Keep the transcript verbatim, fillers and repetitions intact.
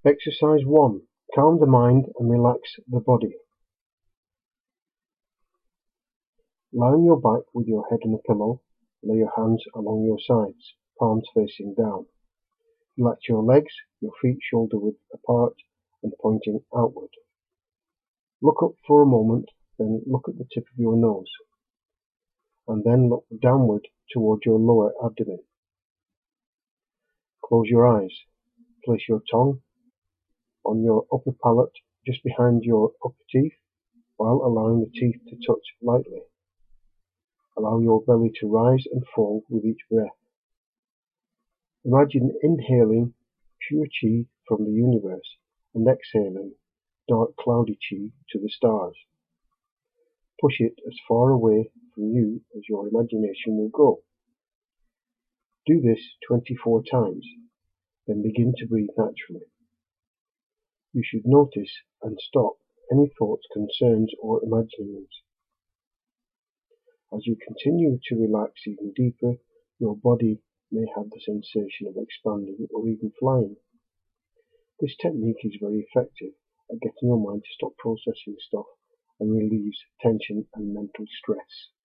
Exercise one. Calm the mind and relax the body. Lie on your back with your head on a pillow. Lay your hands along your sides, palms facing down. Relax your legs, your feet shoulder width apart and pointing outward. Look up for a moment, then look at the tip of your nose, and then look downward toward your lower abdomen. Close your eyes. Place your tongue on your upper palate just behind your upper teeth, while allowing the teeth to touch lightly. Allow your belly to rise and fall with each breath. Imagine inhaling pure chi from the universe and exhaling dark cloudy chi to the stars. Push it as far away from you as your imagination will go. Do this twenty-four times, then begin to breathe naturally. You should notice and stop any thoughts, concerns, or imaginings. As you continue to relax even deeper, your body may have the sensation of expanding or even flying. This technique is very effective at getting your mind to stop processing stuff and release tension and mental stress.